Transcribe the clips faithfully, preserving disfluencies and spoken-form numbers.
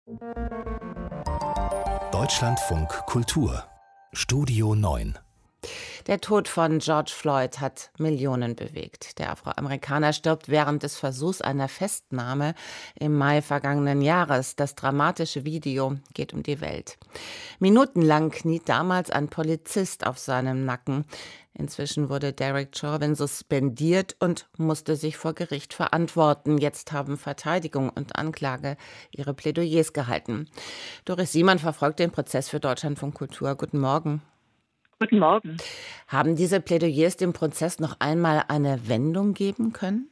Deutschlandfunk Kultur Studio neun. Der Tod von George Floyd hat Millionen bewegt. Der Afroamerikaner stirbt während des Versuchs einer Festnahme im Mai vergangenen Jahres. Das dramatische Video geht um die Welt. Minutenlang kniet damals ein Polizist auf seinem Nacken. Inzwischen wurde Derek Chauvin suspendiert und musste sich vor Gericht verantworten. Jetzt haben Verteidigung und Anklage ihre Plädoyers gehalten. Doris Simon verfolgt den Prozess für Deutschlandfunk Kultur. Guten Morgen. Guten Morgen. Haben diese Plädoyers dem Prozess noch einmal eine Wendung geben können?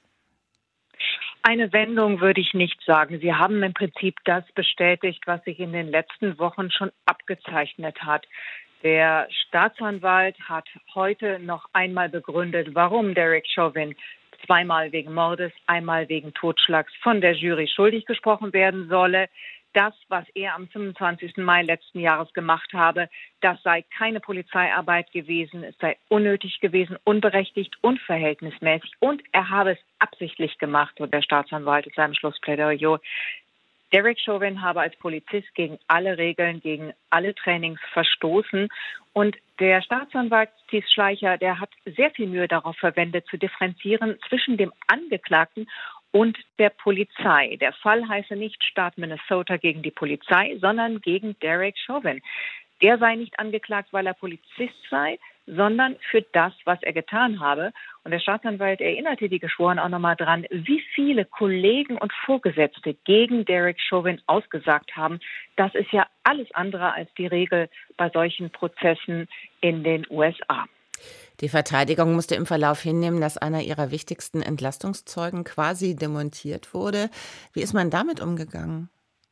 Eine Wendung würde ich nicht sagen. Sie haben im Prinzip das bestätigt, was sich in den letzten Wochen schon abgezeichnet hat. Der Staatsanwalt hat heute noch einmal begründet, warum Derek Chauvin zweimal wegen Mordes, einmal wegen Totschlags von der Jury schuldig gesprochen werden solle. Das, was er am fünfundzwanzigsten Mai letzten Jahres gemacht habe, das sei keine Polizeiarbeit gewesen, es sei unnötig gewesen, unberechtigt, unverhältnismäßig und er habe es absichtlich gemacht, so der Staatsanwalt in seinem Schlussplädoyer. Derek Chauvin habe als Polizist gegen alle Regeln, gegen alle Trainings verstoßen und der Staatsanwalt Thies Schleicher, der hat sehr viel Mühe darauf verwendet, zu differenzieren zwischen dem Angeklagten und der Polizei. Der Fall heiße nicht Staat Minnesota gegen die Polizei, sondern gegen Derek Chauvin. Der sei nicht angeklagt, weil er Polizist sei, sondern für das, was er getan habe. Und der Staatsanwalt erinnerte die Geschworenen auch nochmal dran, wie viele Kollegen und Vorgesetzte gegen Derek Chauvin ausgesagt haben. Das ist ja alles andere als die Regel bei solchen Prozessen in den U S A. Die Verteidigung musste im Verlauf hinnehmen, dass einer ihrer wichtigsten Entlastungszeugen quasi demontiert wurde. Wie ist man damit umgegangen?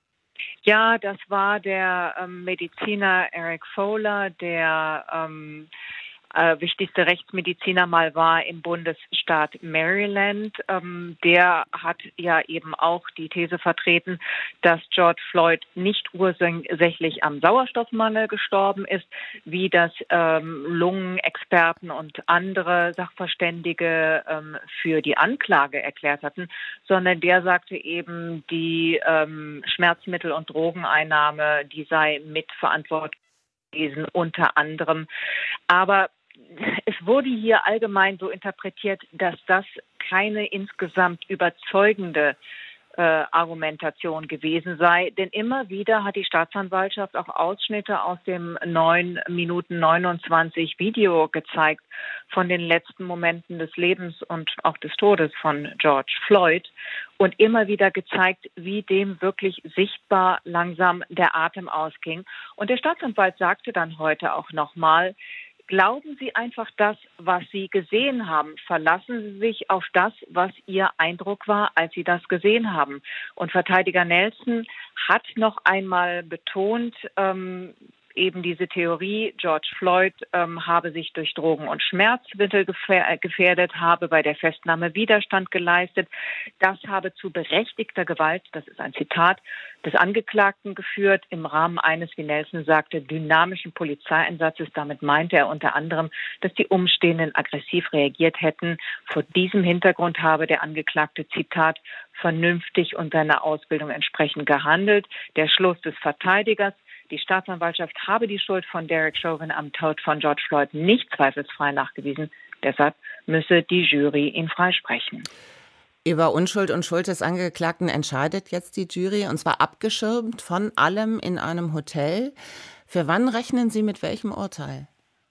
Ja, das war der ähm, Mediziner Eric Fowler, der ähm, äh, wichtigste Rechtsmediziner mal war im Bundesstaat Maryland. Ähm, der hat ja eben auch die These vertreten, dass George Floyd nicht ursächlich am Sauerstoffmangel gestorben ist, wie das ähm, Lungenexperten und andere Sachverständige ähm, für die Anklage erklärt hatten, sondern der sagte eben, die ähm, Schmerzmittel- und Drogeneinnahme, die sei mitverantwortlich gewesen, unter anderem. Aber es wurde hier allgemein so interpretiert, dass das keine insgesamt überzeugende äh, Argumentation gewesen sei. Denn immer wieder hat die Staatsanwaltschaft auch Ausschnitte aus dem neun Minuten neunundzwanzig Video gezeigt von den letzten Momenten des Lebens und auch des Todes von George Floyd und immer wieder gezeigt, wie dem wirklich sichtbar langsam der Atem ausging. Und der Staatsanwalt sagte dann heute auch nochmal, glauben Sie einfach das, was Sie gesehen haben. Verlassen Sie sich auf das, was Ihr Eindruck war, als Sie das gesehen haben. Und Verteidiger Nelson hat noch einmal betont, ähm, eben diese Theorie, George Floyd ähm, habe sich durch Drogen- und Schmerzmittel gefähr- gefährdet, habe bei der Festnahme Widerstand geleistet. Das habe zu berechtigter Gewalt, das ist ein Zitat, des Angeklagten geführt im Rahmen eines, wie Nelson sagte, dynamischen Polizeieinsatzes. Damit meinte er unter anderem, dass die Umstehenden aggressiv reagiert hätten. Vor diesem Hintergrund habe der Angeklagte, Zitat, vernünftig und seiner Ausbildung entsprechend gehandelt. Der Schluss des Verteidigers: Die Staatsanwaltschaft habe die Schuld von Derek Chauvin am Tod von George Floyd nicht zweifelsfrei nachgewiesen. Deshalb müsse die Jury ihn freisprechen. Über Unschuld und Schuld des Angeklagten entscheidet jetzt die Jury, und zwar abgeschirmt von allem in einem Hotel. Für wann rechnen Sie mit welchem Urteil?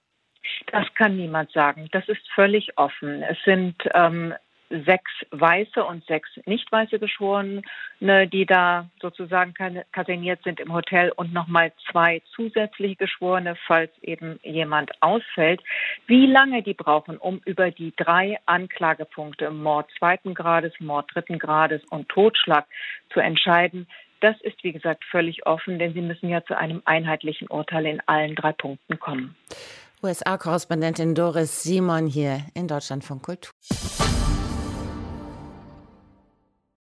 Das kann niemand sagen. Das ist völlig offen. Es sind ähm, sechs weiße und sechs nicht weiße Geschworene, die da sozusagen kaserniert sind im Hotel, und nochmal zwei zusätzliche Geschworene, falls eben jemand ausfällt. Wie lange die brauchen, um über die drei Anklagepunkte Mord zweiten Grades, Mord dritten Grades und Totschlag zu entscheiden, das ist, wie gesagt, völlig offen, denn sie müssen ja zu einem einheitlichen Urteil in allen drei Punkten kommen. U S A-Korrespondentin Doris Simon hier in Deutschlandfunk Kultur.